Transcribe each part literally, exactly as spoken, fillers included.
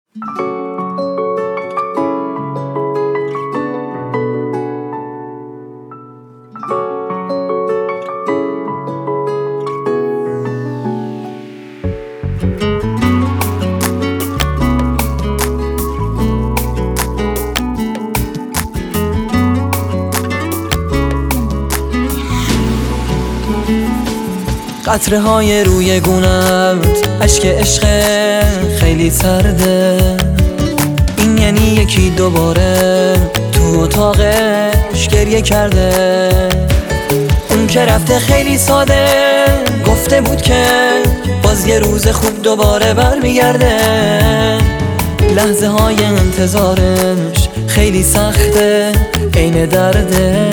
قطره های روی گونت اشک عشق خیلی سرده. این یعنی یکی دوباره تو اتاقش گریه کرده. اون که رفته خیلی ساده گفته بود که باز یه روز خوب دوباره برمیگرده. لحظه های انتظارش خیلی سخته عین درده.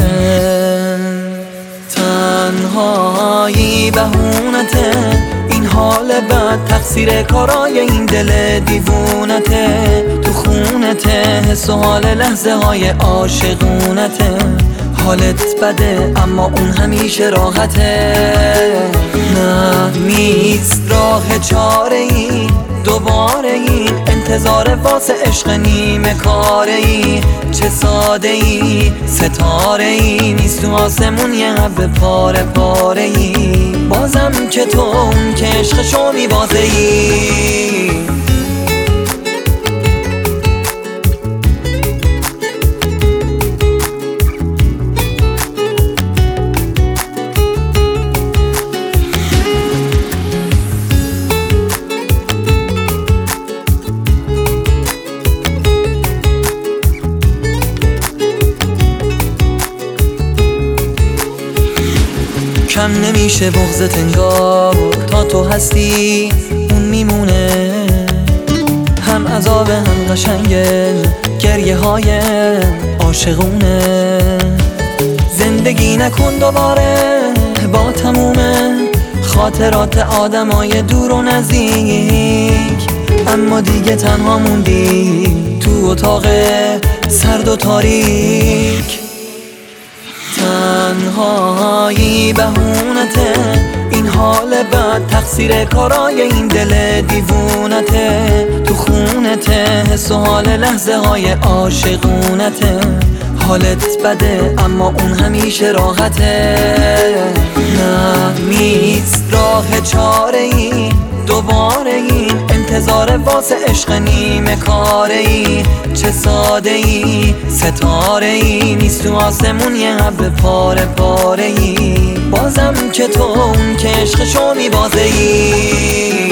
تنهایی بهونته، این حال بد تقصیر کارای این دل دیوونته. تو خونته حس و حال لحظه های عاشقونته. حالت بده اما اون همیشه راحته. نه نیست راه چاره ای دوباره این انتظار واسه عشق نیمه کاره ای. چه ساده ای ستاره ای نیست تو آسمون یه حب پاره پاره ای. بازم که تو اون که عشقشو میبازه ای. کم نمیشه بغضت انگار تا تو هستی اون میمونه. هم عذاب هم قشنگه گریه های عاشقونه. زندگی نکن دوباره با تمومه خاطرات آدمای دور و نزدیک. اما دیگه تنها موندی تو اتاق سرد و تاریک. تنهایی بهونته، این حال بد تقصیر کارای این دل دیوونته. تو خونته حس و حال لحظه های عاشقونته. حالت بده اما اون همیشه راحته. نه نیست راه چاره ای دوباره این انتظار واسه عشق نیمه کاره ای. چه ساده ای ستاره ای نیست تو آسمون یه حب پاره پاره ای. بازم که تو اون که عشقشو میبازه ای.